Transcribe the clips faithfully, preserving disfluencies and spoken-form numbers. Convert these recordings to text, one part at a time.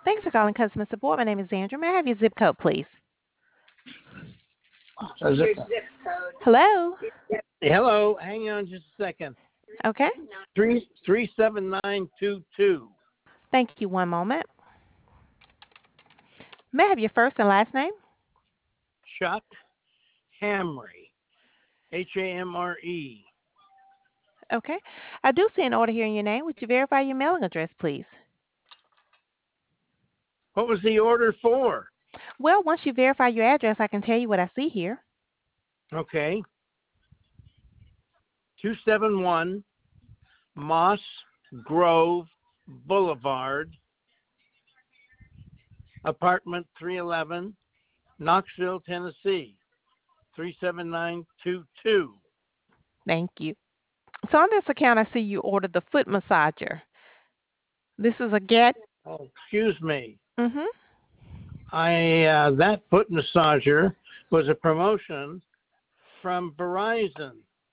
Thanks for calling customer support. My name is Andrew. May I have your zip code, please? Is it? Hello? Hello, hang on just a second. Okay. Three three seven nine two two. Thank you. One moment. May I have your first and last name? Chuck Hamre. H A M R E. Okay. I do see an order here in your name. Would you verify your mailing address, please? What was the order for? Well, once you verify your address, I can tell you what I see here. Okay. two seven one Moss Grove Boulevard, apartment three eleven, Knoxville, Tennessee, three seven nine two two. Thank you. So on this account, I see you ordered the foot massager. This is a get. Oh, excuse me. Mm-hmm. I uh, that foot massager was a promotion from Verizon.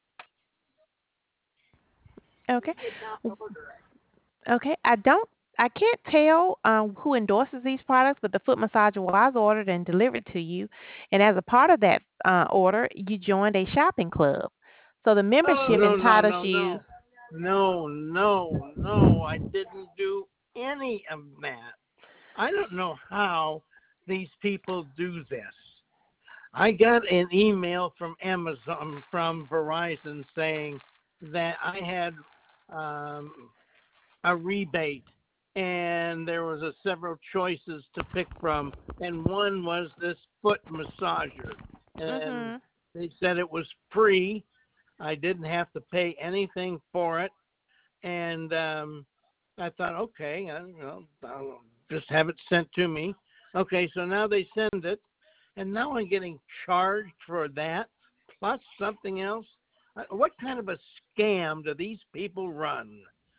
Okay. Okay. I don't. I can't tell um, who endorses these products, but the foot massager was ordered and delivered to you, and as a part of that uh, order, you joined a shopping club. So the Oh, membership no, no, entitles no, you. no. No, no, no. I didn't do any of that. I don't know how these people do this. I got an email from Amazon, from Verizon, saying that I had um, a rebate, and there was a several choices to pick from, and one was this foot massager, and Mhm. they said it was free. I didn't have to pay anything for it, and um, I thought, okay, I, you know, I'll just have it sent to me. Okay, so now they send it, and now I'm getting charged for that plus something else. Uh, What kind of a scam do these people run?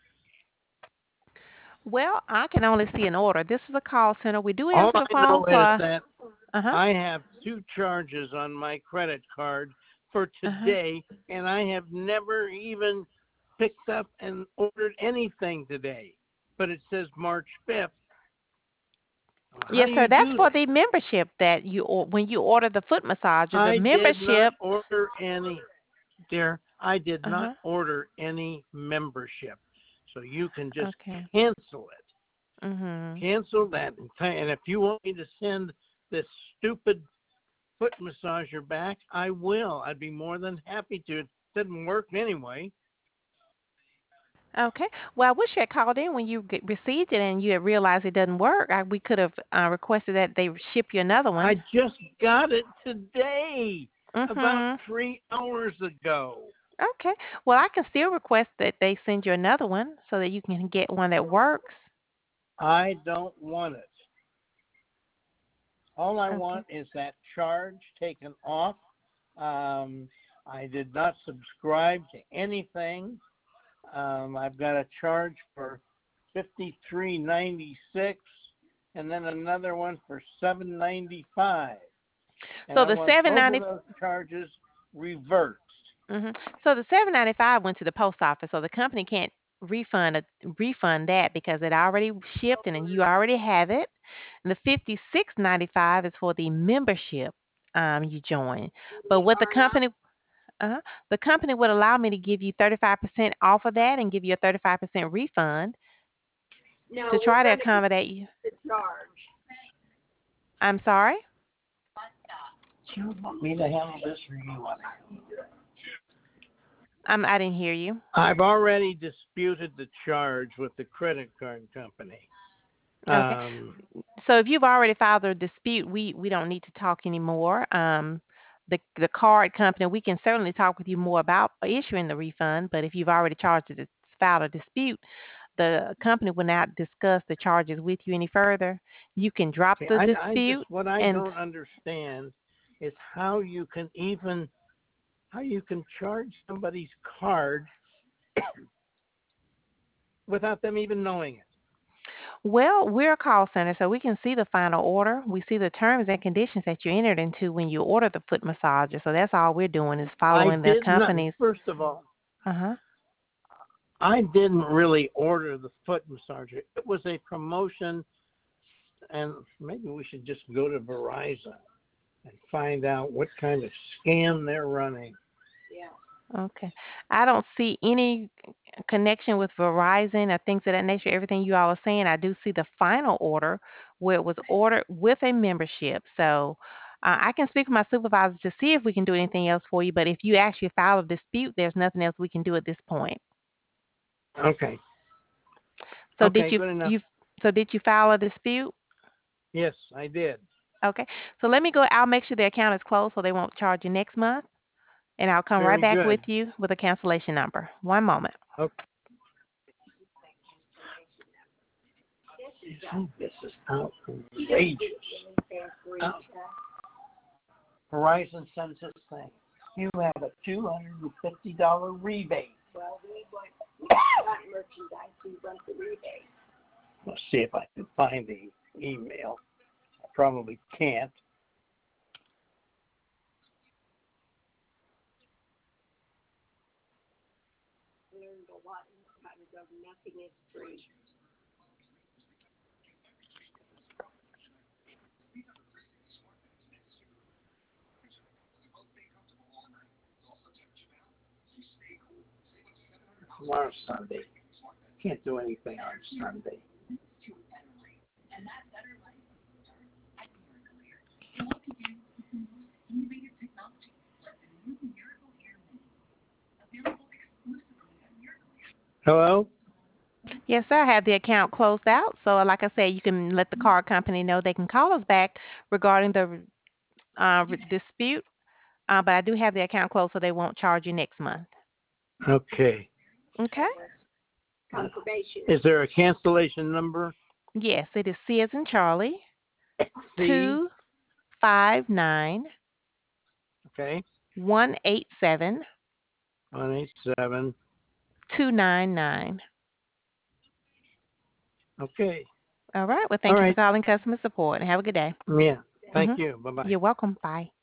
Well, I can only see an order. This is a call center. We do All answer the I phone know is for. that Uh huh. I have two charges on my credit card for Uh huh. today, and I have never even picked up and ordered anything today. But it says March fifth. How Yes, do sir. you That's do for that? the membership that you or- when you order the foot massager. The I did not membership. order any, dear. I did Uh not huh. order any membership. So you can just Okay. cancel it. Mhm. Cancel that. And t- and if you want me to send this stupid foot massager back, I will. I'd be more than happy to. It didn't work anyway. Okay. Well, I wish you had called in when you get, received it and you had realized it doesn't work. I, we could have uh, requested that they ship you another I one. just got it today, about Mhm. three hours ago. Okay. Well, I can still request that they send you another one so that you can get one that works. I don't want it. All I Okay. want is that charge taken off. Um, I did not subscribe to anything. Um, I've got a charge for fifty-three ninety-six, and then another one for seven ninety-five, and So I the want seven both of ninety. those charges reversed. Mhm. So the seven ninety five went to the post office, so the company can't refund a, refund that because it already shipped and then you already have it. And the fifty six ninety five is for the membership um you join. But what the company uh the company would allow me to give you thirty five percent off of that and give you a thirty five percent refund to try to accommodate you. I'm sorry. Do you want me to handle this, or you want to? I'm I didn't hear you. I've already disputed the charge with the credit card company. Okay. Um, So if you've already filed a dispute, we we don't need to talk anymore. Um, the the card company, we can certainly talk with you more about issuing the refund. But if you've already charged it, filed a dispute, the company will not discuss the charges with you any further. You can drop okay, the I, I just dispute, what I and don't understand is how you can even how you can charge somebody's card without them even knowing it. well, we're a call center, so we can see the final order. We see the terms and conditions that you entered into when you order the foot massager. So that's all we're doing is I following the did not. company's. First of all, Uh huh. I didn't really order the foot massager. It was a promotion and maybe we should just go to Verizon and find out what kind of scam they're running. Okay. I don't see any connection with Verizon or things of that nature. Everything you all are saying, I do see the final order where it was ordered with a membership. So uh, I can speak with my supervisor to see if we can do anything else for you. But if you actually file a dispute, there's nothing else we can do at this point. Okay. So did Okay, you good enough. you so did you file a dispute? Yes, I did. Okay. So let me go. I'll make sure the account is closed so they won't charge you next month. And I'll come right Very back with good. you with a cancellation number. One moment. Okay. This is outrageous. Uh, Verizon sends this thing. You have a two hundred fifty dollars rebate. Well, we want, we got merchandise, we want the rebate. Let's see if I can find the email. I probably can't. Learned a lot in how to go, nothing is free. Tomorrow's Sunday. Can't do anything on Sunday. Hello? Yes, sir. I have the account closed out. So, like I said, you can let the car company know they can call us back regarding the uh, re- dispute. Uh, but I do have the account closed, so they won't charge you next month. Okay. Okay. Confirmation. Is there a cancellation number? Yes, it is C as in Charlie, C. two five nine Okay. one eight seven one eight seven. two nine nine. Okay. All right. Well, All thank you for right. calling customer support, and have a good day. Yeah. Thank hmm you. Bye-bye. You're welcome. Bye.